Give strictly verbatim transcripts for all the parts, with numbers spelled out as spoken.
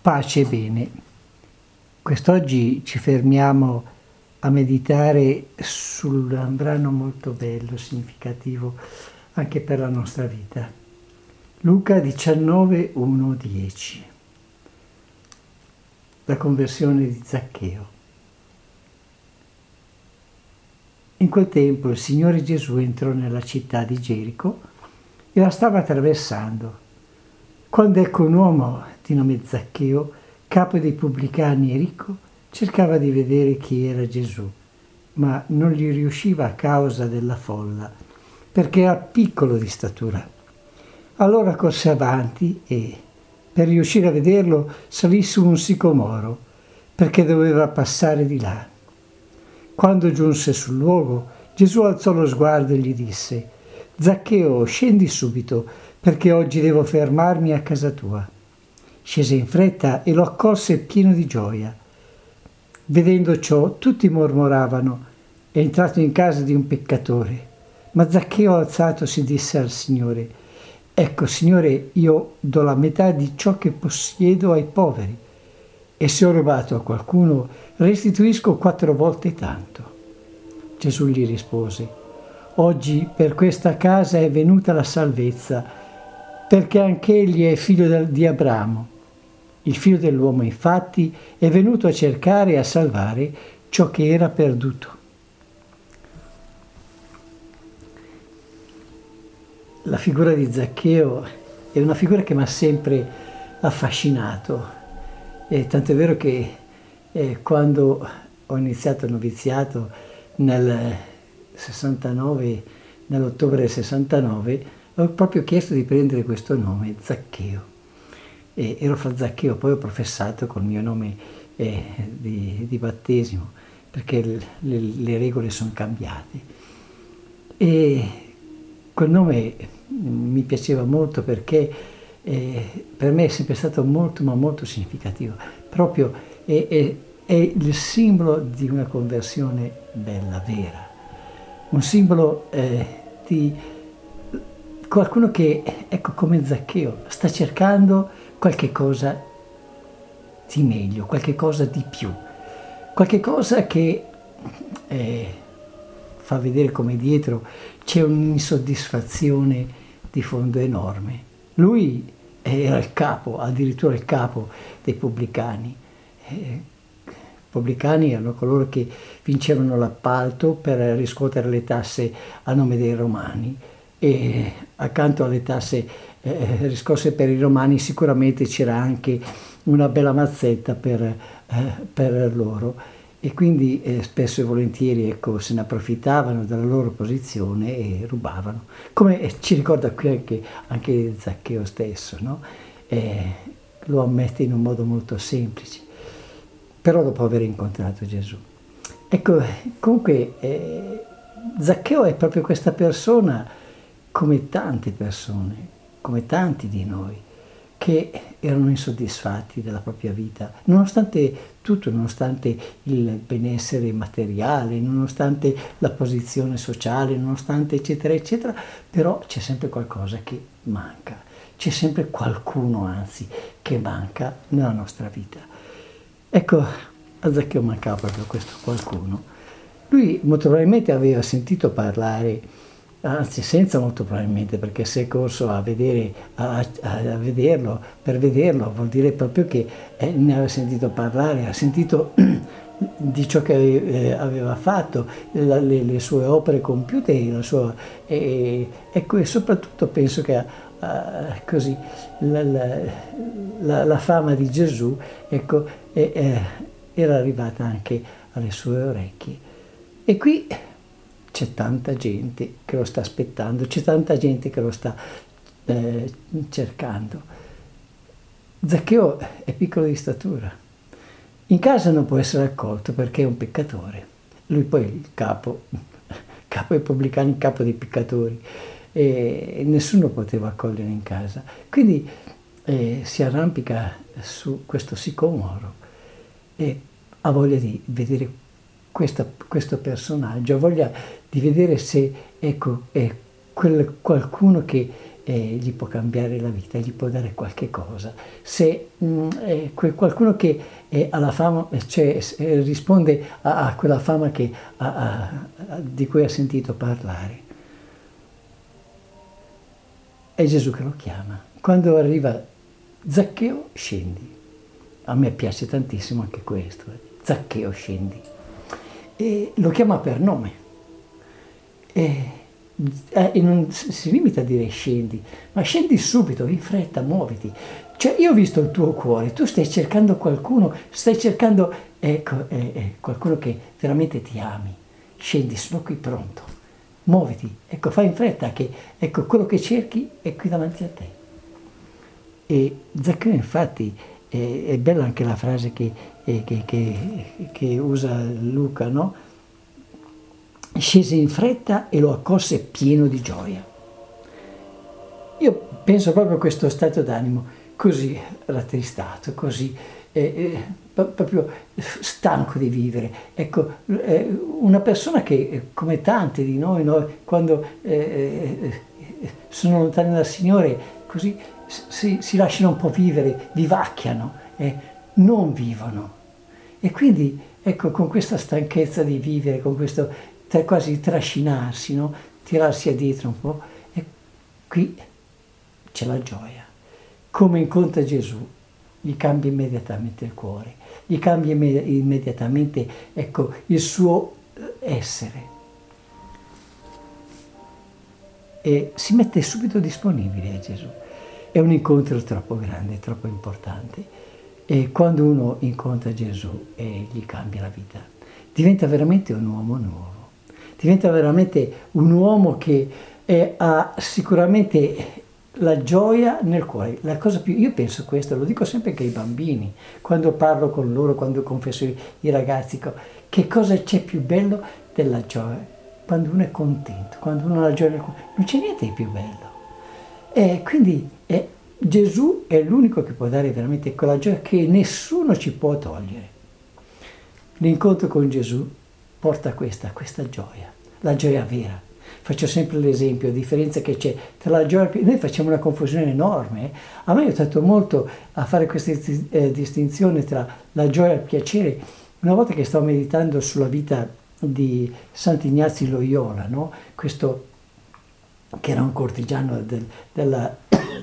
Pace e bene. Quest'oggi ci fermiamo a meditare su un brano molto bello, significativo anche per la nostra vita. Luca diciannove, uno, dieci. La conversione di Zaccheo. In quel tempo il Signore Gesù entrò nella città di Gerico e la stava attraversando, quando ecco un uomo di nome Zaccheo, capo dei pubblicani e ricco, cercava di vedere chi era Gesù, ma non gli riusciva a causa della folla, perché era piccolo di statura. Allora corse avanti e, per riuscire a vederlo, salì su un sicomoro, perché doveva passare di là. Quando giunse sul luogo, Gesù alzò lo sguardo e gli disse: «Zaccheo, scendi subito, perché oggi devo fermarmi a casa tua». Scese in fretta e lo accolse pieno di gioia. Vedendo ciò, tutti mormoravano: «È entrato in casa di un peccatore». Ma Zaccheo, alzatosi, disse al Signore: «Ecco, Signore, io do la metà di ciò che possiedo ai poveri, e se ho rubato a qualcuno, restituisco quattro volte tanto». Gesù gli rispose: «Oggi per questa casa è venuta la salvezza, perché anch'egli è figlio di Abramo. Il figlio dell'uomo, infatti, è venuto a cercare e a salvare ciò che era perduto». La figura di Zaccheo è una figura che mi ha sempre affascinato, e tanto è vero che eh, quando ho iniziato il noviziato nel sessantanove, nell'ottobre del sessantanove, ho proprio chiesto di prendere questo nome, Zaccheo. E ero fra Zaccheo, poi ho professato col mio nome eh, di, di battesimo, perché le, le regole sono cambiate. E quel nome mi piaceva molto perché eh, per me è sempre stato molto, ma molto significativo. Proprio è, è, è il simbolo di una conversione bella, vera. Un simbolo eh, di qualcuno che, ecco, come Zaccheo, sta cercando qualche cosa di meglio, qualche cosa di più, qualche cosa che eh, fa vedere come dietro c'è un'insoddisfazione di fondo enorme. Lui era il capo, addirittura il capo dei pubblicani. I pubblicani erano coloro che vincevano l'appalto per riscuotere le tasse a nome dei romani, e accanto alle tasse eh, riscosse per i romani sicuramente c'era anche una bella mazzetta per, eh, per loro, e quindi eh, spesso e volentieri ecco, se ne approfittavano della loro posizione e rubavano, come eh, ci ricorda qui anche, anche Zaccheo stesso, no? Eh, lo ammette in un modo molto semplice, però dopo aver incontrato Gesù. Ecco, comunque eh, Zaccheo è proprio questa persona, come tante persone, come tanti di noi, che erano insoddisfatti della propria vita, nonostante tutto, nonostante il benessere materiale, nonostante la posizione sociale, nonostante eccetera eccetera, però c'è sempre qualcosa che manca, c'è sempre qualcuno anzi che manca nella nostra vita. Ecco, a Zaccheo mancava proprio questo qualcuno. Lui molto probabilmente aveva sentito parlare, anzi senza molto probabilmente, perché se è corso a, vedere, a, a, a vederlo, per vederlo vuol dire proprio che eh, ne aveva sentito parlare, ha sentito di ciò che eh, aveva fatto, la, le, le sue opere compiute, la sua, eh, ecco, e soprattutto penso che eh, così la, la, la, la fama di Gesù ecco, eh, eh, era arrivata anche alle sue orecchie. E qui c'è tanta gente che lo sta aspettando, c'è tanta gente che lo sta eh, cercando. Zaccheo è piccolo di statura. In casa non può essere accolto perché è un peccatore. Lui poi è il capo, capo dei pubblicani, il capo dei peccatori, e nessuno poteva accogliere in casa. Quindi eh, si arrampica su questo sicomoro e ha voglia di vedere Questa, questo personaggio, ha voglia di vedere se ecco, è quel qualcuno che eh, gli può cambiare la vita, gli può dare qualche cosa. Se mh, eh, qualcuno che eh, ha la fama, cioè eh, risponde a, a quella fama che, a, a, a, di cui ha sentito parlare, è Gesù che lo chiama. Quando arriva Zaccheo, scendi. A me piace tantissimo anche questo. Eh. Zaccheo, scendi. E lo chiama per nome. E, e non si limita a dire scendi, ma scendi subito, in fretta, muoviti. Cioè, io ho visto il tuo cuore, tu stai cercando qualcuno, stai cercando ecco, eh, eh, qualcuno che veramente ti ami. Scendi, sono qui pronto. Muoviti, ecco, fai in fretta, che ecco, quello che cerchi è qui davanti a te. E Zaccheo, infatti, eh, è bella anche la frase che, eh, che, che, che usa Luca, no? Scese in fretta e lo accolse pieno di gioia. Io penso proprio a questo stato d'animo, così rattristato, così eh, eh, proprio stanco di vivere. Ecco, eh, una persona che, come tante di noi, noi quando eh, eh, sono lontani dal Signore, così si, si lasciano un po' vivere, vivacchiano, eh, non vivono. E quindi, ecco, con questa stanchezza di vivere, con questo quasi trascinarsi, no? Tirarsi addietro un po', e qui c'è la gioia. Come incontra Gesù, gli cambia immediatamente il cuore, gli cambia immediatamente, ecco, il suo essere. E si mette subito disponibile a Gesù. È un incontro troppo grande, troppo importante. E quando uno incontra Gesù, eh, gli cambia la vita. Diventa veramente un uomo nuovo. Diventa veramente un uomo che eh, ha sicuramente la gioia nel cuore. La cosa più, io penso questo, lo dico sempre anche ai bambini, quando parlo con loro, quando confesso i, i ragazzi, che cosa c'è più bello della gioia? Quando uno è contento, quando uno ha la gioia nel cuore, non c'è niente di più bello. E quindi eh, Gesù è l'unico che può dare veramente quella gioia che nessuno ci può togliere. L'incontro con Gesù porta questa, questa gioia, la gioia vera. Faccio sempre l'esempio, la differenza che c'è tra la gioia e noi facciamo una confusione enorme. Eh? A me ha aiutato molto a fare questa eh, distinzione tra la gioia e il piacere. Una volta che stavo meditando sulla vita di Sant'Ignazio di Loyola, no? Questo che era un cortigiano del, della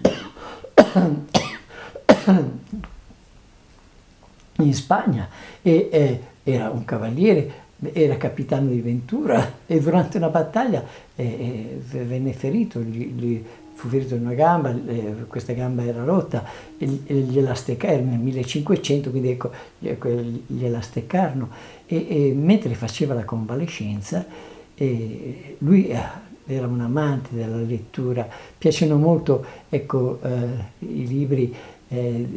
in Spagna e eh, era un cavaliere, era capitano di Ventura e durante una battaglia eh, eh, venne ferito, gli, gli fu ferito in una gamba, eh, questa gamba era rotta, e gliela steccarono nel millecinquecento, quindi ecco, gliela steccarono e, e mentre faceva la convalescenza eh, lui era un amante della lettura, piacciono molto ecco, eh, i libri eh,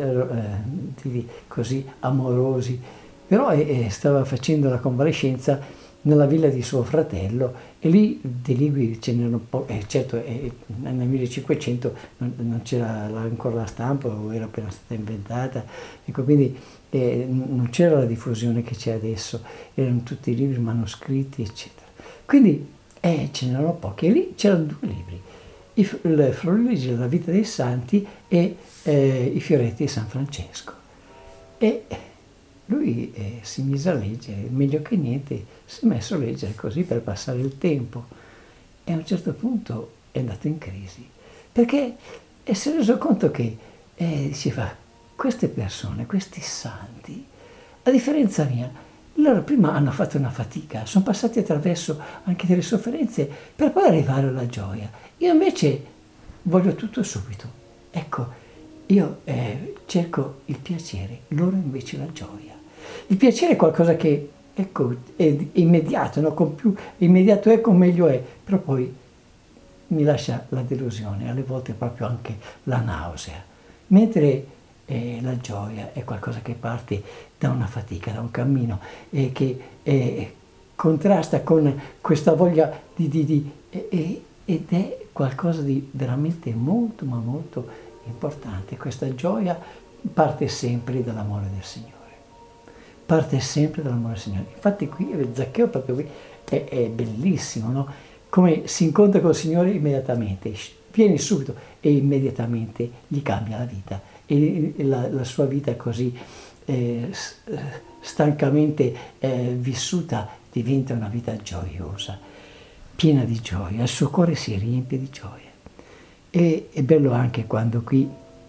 eh, così amorosi. Però eh, stava facendo la convalescenza nella villa di suo fratello e lì dei libri ce n'erano pochi, eh, certo eh, nel millecinquecento non, non c'era ancora la stampa o era appena stata inventata, ecco, quindi eh, non c'era la diffusione che c'è adesso, erano tutti i libri manoscritti eccetera. Quindi eh, ce n'erano pochi e lì c'erano due libri, I, il Florilegio della vita dei santi e eh, I fioretti di San Francesco. E lui eh, si mise a leggere, meglio che niente, si è messo a leggere così per passare il tempo e a un certo punto è andato in crisi, perché si è reso conto che eh, diceva, queste persone, questi santi, a differenza mia, loro prima hanno fatto una fatica, sono passati attraverso anche delle sofferenze per poi arrivare alla gioia. Io invece voglio tutto subito. Ecco, io eh, cerco il piacere, loro invece la gioia. Il piacere è qualcosa che, ecco, è immediato, no? Con più immediato è, con meglio è, però poi mi lascia la delusione, alle volte proprio anche la nausea. Mentre eh, la gioia è qualcosa che parte da una fatica, da un cammino, e che eh, contrasta con questa voglia di... di, di eh, ed è qualcosa di veramente molto, ma molto importante. Questa gioia parte sempre dall'amore del Signore. Parte sempre dall'amore del Signore. Infatti qui Zaccheo proprio qui è, è bellissimo, no? Come si incontra col Signore immediatamente, vieni subito, e immediatamente gli cambia la vita, e la, la sua vita così eh, stancamente eh, vissuta diventa una vita gioiosa, piena di gioia, il suo cuore si riempie di gioia. E è bello anche quando qui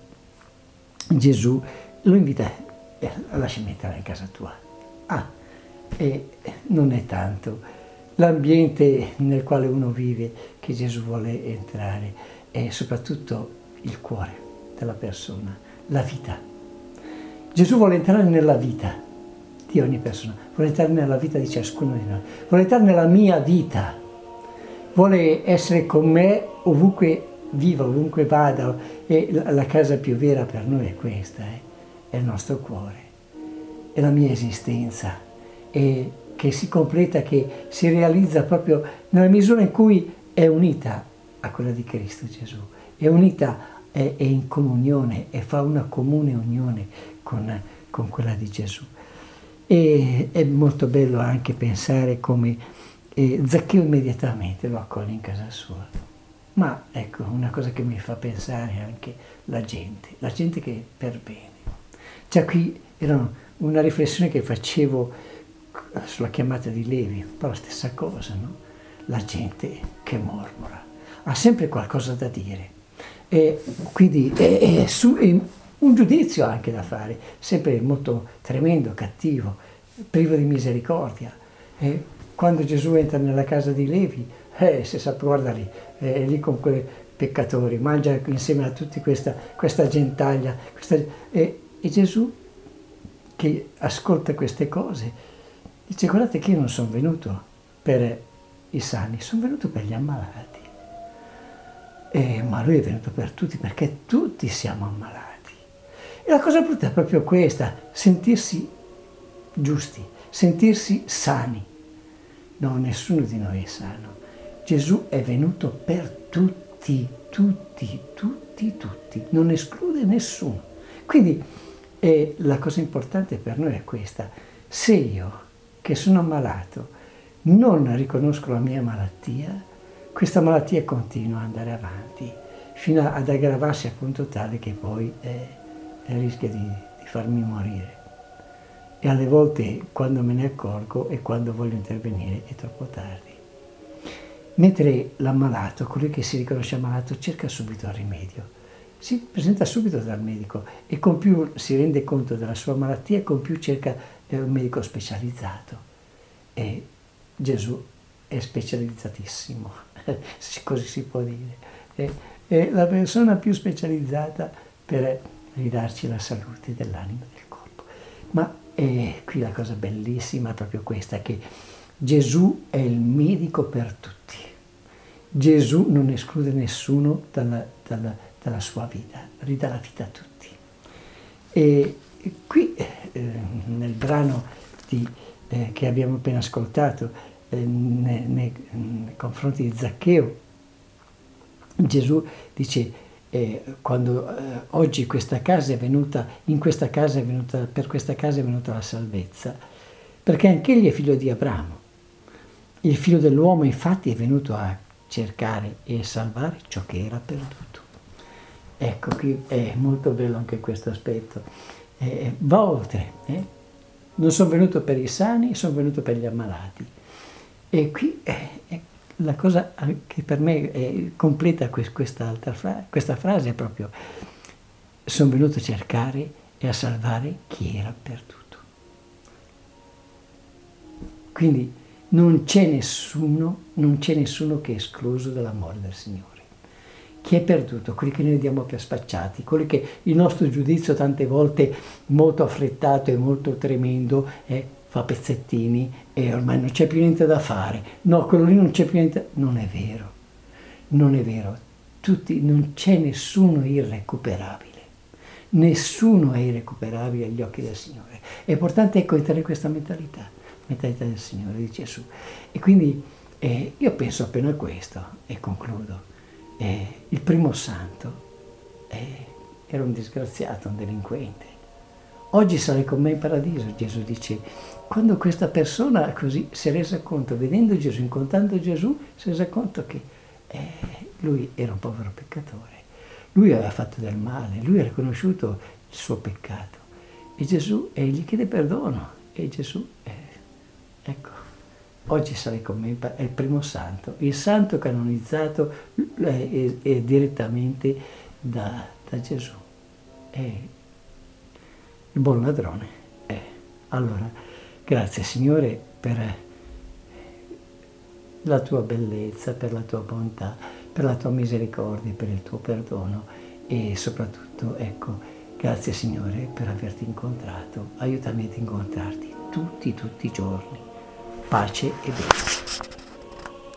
Gesù lo invita, eh, lasciami entrare in casa tua. Ah, e non è tanto l'ambiente nel quale uno vive che Gesù vuole entrare, è soprattutto il cuore della persona, la vita. Gesù vuole entrare nella vita di ogni persona, vuole entrare nella vita di ciascuno di noi, vuole entrare nella mia vita, vuole essere con me ovunque viva, ovunque vada, e la casa più vera per noi è questa, eh? È il nostro cuore, è la mia esistenza, e che si completa, che si realizza proprio nella misura in cui è unita a quella di Cristo Gesù, è unita, è, è in comunione, e fa una comune unione con, con quella di Gesù. E è molto bello anche pensare come eh, Zaccheo immediatamente lo accoglie in casa sua. Ma ecco, una cosa che mi fa pensare anche la gente, la gente che per bene. Già qui era una riflessione che facevo sulla chiamata di Levi, un po' la stessa cosa, no? La gente che mormora, ha sempre qualcosa da dire, e quindi è, è, su, è un giudizio anche da fare, sempre molto tremendo, cattivo, privo di misericordia. E quando Gesù entra nella casa di Levi, eh, si sa, guarda lì, è lì con quei peccatori, mangia insieme a tutti questa, questa gentaglia, questa, e, e Gesù, che ascolta queste cose, dice: guardate che io non sono venuto per i sani, sono venuto per gli ammalati. E, ma lui è venuto per tutti, perché tutti siamo ammalati. E la cosa brutta è proprio questa, sentirsi giusti, sentirsi sani. No, nessuno di noi è sano. Gesù è venuto per tutti, tutti, tutti, tutti, non esclude nessuno. Quindi eh, la cosa importante per noi è questa: se io, che sono ammalato, non riconosco la mia malattia, questa malattia continua ad andare avanti, fino ad aggravarsi al punto tale che poi eh, rischia di, di farmi morire. E alle volte, quando me ne accorgo e quando voglio intervenire, è troppo tardi. Mentre l'ammalato, colui che si riconosce ammalato, cerca subito il rimedio, si presenta subito dal medico, e con più si rende conto della sua malattia, con più cerca eh, un medico specializzato. E Gesù è specializzatissimo, così si può dire. È, è la persona più specializzata per ridarci la salute dell'anima e del corpo. Ma è qui la cosa bellissima è proprio questa, che Gesù è il medico per tutti. Gesù non esclude nessuno dalla, dalla, dalla sua vita, ridà la vita a tutti. E qui eh, nel brano di, eh, che abbiamo appena ascoltato, eh, nei, nei, nei confronti di Zaccheo, Gesù dice: eh, quando eh, oggi questa casa è venuta, in questa casa è venuta, per questa casa è venuta la salvezza, perché anche egli è figlio di Abramo. Il figlio dell'uomo infatti è venuto a cercare e salvare ciò che era perduto. Ecco, qui è molto bello anche questo aspetto. Eh, va oltre. Eh? Non sono venuto per i sani, sono venuto per gli ammalati. E qui è, è la cosa che per me è, completa questa, altra fra, questa frase è proprio: sono venuto a cercare e a salvare chi era perduto. Quindi non c'è nessuno, non c'è nessuno che è escluso dall'amore del Signore. Chi è perduto, quelli che noi diamo per spacciati, quelli che il nostro giudizio tante volte molto affrettato e molto tremendo eh, fa pezzettini e ormai non c'è più niente da fare. No, quello lì non c'è più niente. Non è vero, non è vero. Tutti, non c'è nessuno irrecuperabile. Nessuno è irrecuperabile agli occhi del Signore. È importante, ecco, entrare in questa mentalità, mentalità del Signore, di Gesù. E quindi eh, io penso appena a questo e concludo. Eh, il primo santo eh, era un disgraziato, un delinquente. Oggi sarai con me in paradiso, Gesù dice. Quando questa persona così si è resa conto, vedendo Gesù, incontrando Gesù, si è resa conto che eh, lui era un povero peccatore, lui aveva fatto del male, lui ha riconosciuto il suo peccato e Gesù e gli chiede perdono e Gesù, eh, ecco, oggi sarai con me, è il primo santo, il santo canonizzato è, è direttamente da, da Gesù, è il buon ladrone. Eh. Allora, grazie Signore per la tua bellezza, per la tua bontà, per la tua misericordia, per il tuo perdono e soprattutto, ecco, grazie Signore per averti incontrato, aiutami ad incontrarti tutti, tutti i giorni. Pace e bene.